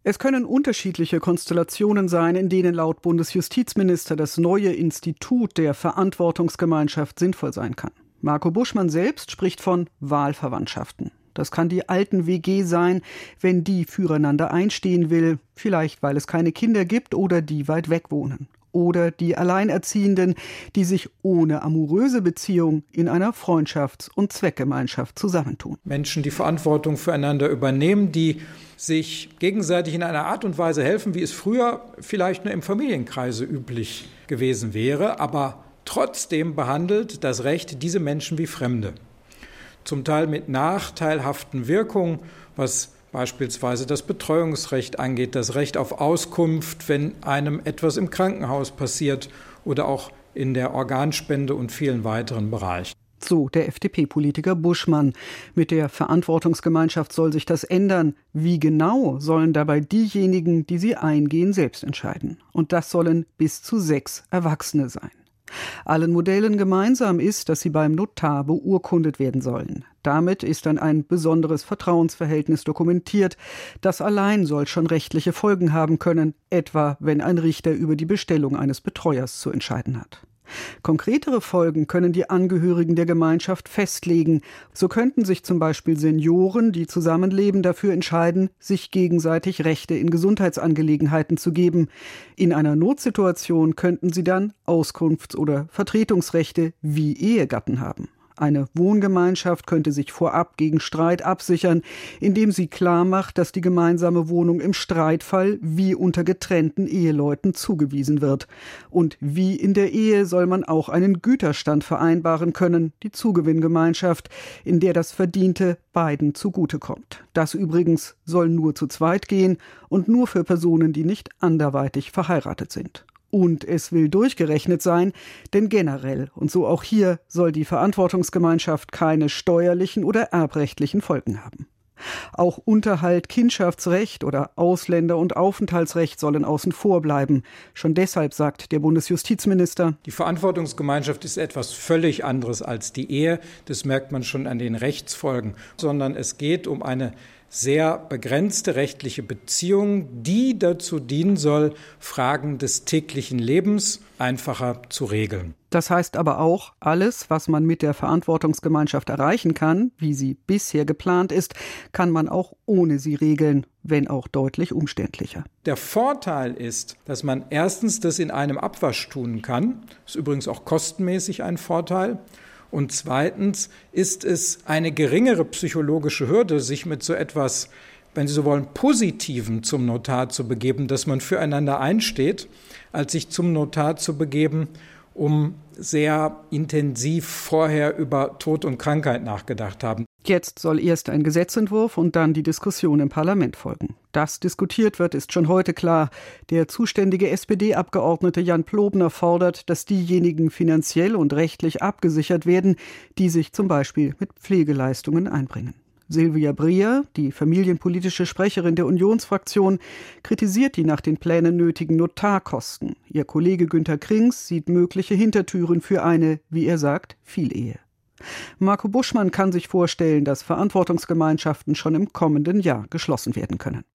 Es können unterschiedliche Konstellationen sein, in denen laut Bundesjustizminister das neue Institut der Verantwortungsgemeinschaft sinnvoll sein kann. Marco Buschmann selbst spricht von Wahlverwandtschaften. Das kann die Alten-WG sein, wenn die füreinander einstehen will, vielleicht weil es keine Kinder gibt oder die weit weg wohnen. Oder die Alleinerziehenden, die sich ohne amoröse Beziehung in einer Freundschafts- und Zweckgemeinschaft zusammentun. Menschen, die Verantwortung füreinander übernehmen, die sich gegenseitig in einer Art und Weise helfen, wie es früher vielleicht nur im Familienkreise üblich gewesen wäre, aber trotzdem behandelt das Recht diese Menschen wie Fremde. Zum Teil mit nachteilhaften Wirkungen, was beispielsweise das Betreuungsrecht angeht, das Recht auf Auskunft, wenn einem etwas im Krankenhaus passiert oder auch in der Organspende und vielen weiteren Bereichen. So der FDP-Politiker Buschmann. Mit der Verantwortungsgemeinschaft soll sich das ändern. Wie genau sollen dabei diejenigen, die sie eingehen, selbst entscheiden? Und das sollen bis zu 6 Erwachsene sein. Allen Modellen gemeinsam ist, dass sie beim Notar beurkundet werden sollen. Damit ist dann ein besonderes Vertrauensverhältnis dokumentiert. Das allein soll schon rechtliche Folgen haben können, etwa wenn ein Richter über die Bestellung eines Betreuers zu entscheiden hat. Konkretere Folgen können die Angehörigen der Gemeinschaft festlegen. So könnten sich zum Beispiel Senioren, die zusammenleben, dafür entscheiden, sich gegenseitig Rechte in Gesundheitsangelegenheiten zu geben. In einer Notsituation könnten sie dann Auskunfts- oder Vertretungsrechte wie Ehegatten haben. Eine Wohngemeinschaft könnte sich vorab gegen Streit absichern, indem sie klar macht, dass die gemeinsame Wohnung im Streitfall wie unter getrennten Eheleuten zugewiesen wird. Und wie in der Ehe soll man auch einen Güterstand vereinbaren können, die Zugewinngemeinschaft, in der das Verdiente beiden zugutekommt. Das übrigens soll nur zu zweit gehen und nur für Personen, die nicht anderweitig verheiratet sind. Und es will durchgerechnet sein, denn generell, und so auch hier, soll die Verantwortungsgemeinschaft keine steuerlichen oder erbrechtlichen Folgen haben. Auch Unterhalt, Kindschaftsrecht oder Ausländer- und Aufenthaltsrecht sollen außen vor bleiben. Schon deshalb sagt der Bundesjustizminister: Die Verantwortungsgemeinschaft ist etwas völlig anderes als die Ehe. Das merkt man schon an den Rechtsfolgen. Sondern es geht um eine sehr begrenzte rechtliche Beziehung, die dazu dienen soll, Fragen des täglichen Lebens einfacher zu regeln. Das heißt aber auch, alles, was man mit der Verantwortungsgemeinschaft erreichen kann, wie sie bisher geplant ist, kann man auch ohne sie regeln, wenn auch deutlich umständlicher. Der Vorteil ist, dass man erstens das in einem Abwasch tun kann. Das ist übrigens auch kostenmäßig ein Vorteil. Und zweitens ist es eine geringere psychologische Hürde, sich mit so etwas, wenn Sie so wollen, Positivem zum Notar zu begeben, dass man füreinander einsteht, als sich zum Notar zu begeben, um sehr intensiv vorher über Tod und Krankheit nachgedacht haben. Jetzt soll erst ein Gesetzentwurf und dann die Diskussion im Parlament folgen. Dass diskutiert wird, ist schon heute klar. Der zuständige SPD-Abgeordnete Jan Plobner fordert, dass diejenigen finanziell und rechtlich abgesichert werden, die sich zum Beispiel mit Pflegeleistungen einbringen. Silvia Breer, die familienpolitische Sprecherin der Unionsfraktion, kritisiert die nach den Plänen nötigen Notarkosten. Ihr Kollege Günter Krings sieht mögliche Hintertüren für eine, wie er sagt, Vielehe. Marco Buschmann kann sich vorstellen, dass Verantwortungsgemeinschaften schon im kommenden Jahr geschlossen werden können.